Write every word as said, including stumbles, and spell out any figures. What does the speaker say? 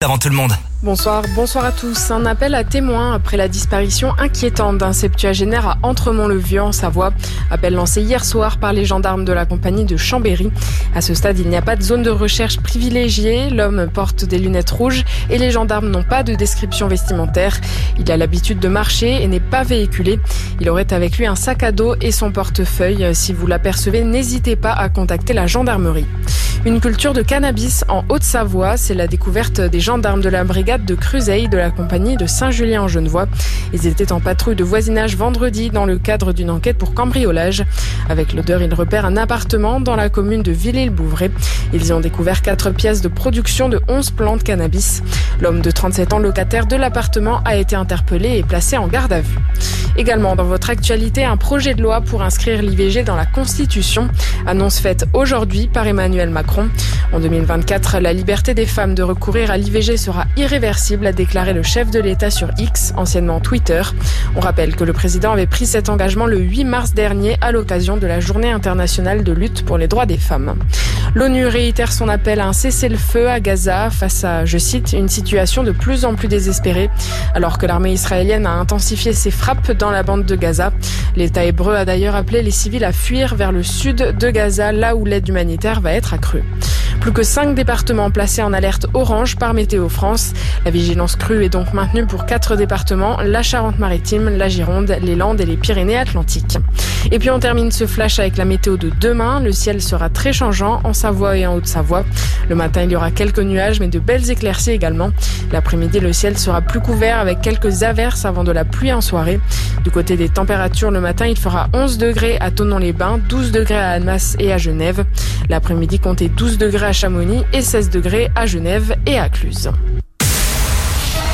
avant tout le monde. Bonsoir, bonsoir à tous. Un appel à témoins après la disparition inquiétante d'un septuagénaire à Entremont-le-Vieux en Savoie. Appel lancé hier soir par les gendarmes de la compagnie de Chambéry. À ce stade, il n'y a pas de zone de recherche privilégiée. L'homme porte des lunettes rouges et les gendarmes n'ont pas de description vestimentaire. Il a l'habitude de marcher et n'est pas véhiculé. Il aurait avec lui un sac à dos et son portefeuille. Si vous l'apercevez, n'hésitez pas à contacter la gendarmerie. Une culture de cannabis en Haute-Savoie, c'est la découverte des gendarmes de la brigade de Cruseille de la compagnie de Saint-Julien-en-Genevois. Ils étaient en patrouille de voisinage vendredi dans le cadre d'une enquête pour cambriolage. Avec l'odeur, ils repèrent un appartement dans la commune de Villers-le-Bouvray. Ils y ont découvert quatre pièces de production de onze plants de cannabis. L'homme de trente-sept ans, locataire de l'appartement, a été interpellé et placé en garde à vue. Également dans votre actualité, un projet de loi pour inscrire l'I V G dans la Constitution. Annonce faite aujourd'hui par Emmanuel Macron. En deux mille vingt-quatre, la liberté des femmes de recourir à l'I V G sera irréversible, a déclaré le chef de l'État sur X, anciennement Twitter. On rappelle que le président avait pris cet engagement le huit mars dernier à l'occasion de la Journée internationale de lutte pour les droits des femmes. L'ONU réitère son appel à un cessez-le-feu à Gaza face à, je cite, une situation de plus en plus désespérée. Alors que l'armée israélienne a intensifié ses frappes dans la bande de Gaza. L'État hébreu a d'ailleurs appelé les civils à fuir vers le sud de Gaza, là où l'aide humanitaire va être accrue. Plus que cinq départements placés en alerte orange par Météo France. La vigilance crue est donc maintenue pour quatre départements, la Charente-Maritime, la Gironde, les Landes et les Pyrénées-Atlantiques. Et puis on termine ce flash avec la météo de demain. Le ciel sera très changeant en Savoie et en Haute-Savoie. Le matin, il y aura quelques nuages, mais de belles éclaircies également. L'après-midi, le ciel sera plus couvert avec quelques averses avant de la pluie en soirée. Du côté des températures, le matin, il fera onze degrés à Thonon-les-Bains, douze degrés à Annemasse et à Genève. L'après-midi, comptez douze degrés à Chamonix et seize degrés à Genève et à Cluse.